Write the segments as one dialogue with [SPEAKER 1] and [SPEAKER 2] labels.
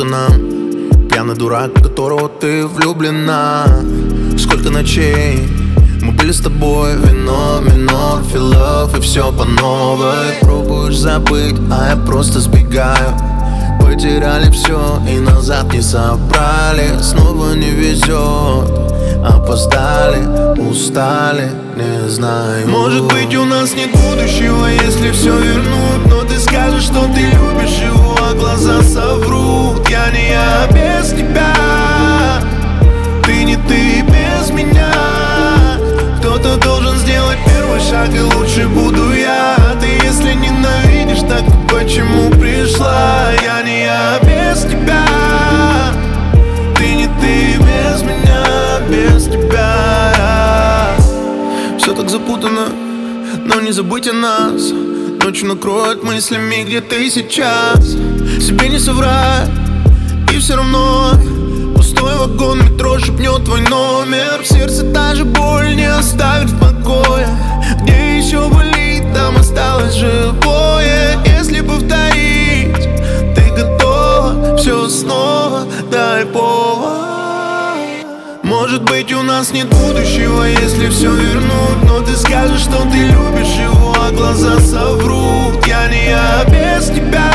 [SPEAKER 1] нам. Пьяный дурак, в которого ты влюблена. Сколько ночей мы были с тобой, вино, минор, feel love, и все по новой. Пробуешь забыть, а я просто сбегаю. Потеряли все и назад не собрали. Снова не везет, опоздали, устали, не знаю.
[SPEAKER 2] Может быть, у нас нет будущего, если все вернуть. Но ты скажешь, что ты любишь его, а глаза соврут. Я не я без тебя, ты не ты без меня. Кто-то должен сделать первый шаг, и лучше буду я. Ты если ненавидишь, так почему пришла? Я не я без тебя, ты не ты без меня, без тебя. Все так запутанно, но не забудь о нас. Ночью накроет мыслями, где ты сейчас. Себе не соврать, и все равно пустой вагон, метро шепнет твой номер. В сердце та же боль не оставит в покое. Где еще болит, там осталось живое. Если повторить, ты готова, все снова, дай повод. Может быть, у нас нет будущего, если все вернуть. Но ты скажешь, что ты любишь его, а глаза соврут. Я не я без тебя,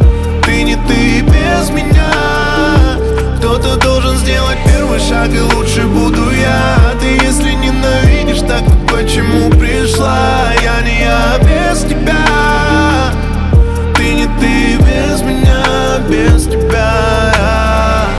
[SPEAKER 2] ты не ты без меня. Кто-то должен сделать первый шаг, и лучше